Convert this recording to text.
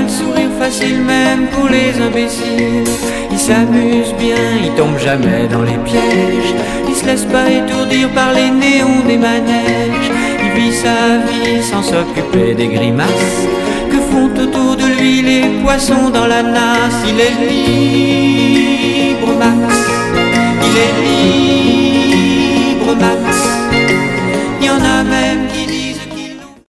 le sourire facile même pour les imbéciles. Il s'amuse bien, il tombe jamais dans les pièges. Il se laisse pas étourdir par les néons des manèges. Il vit sa vie sans s'occuper des grimaces que font autour de lui les poissons dans la nasse. Il est libre, Max. Il est libre, Max.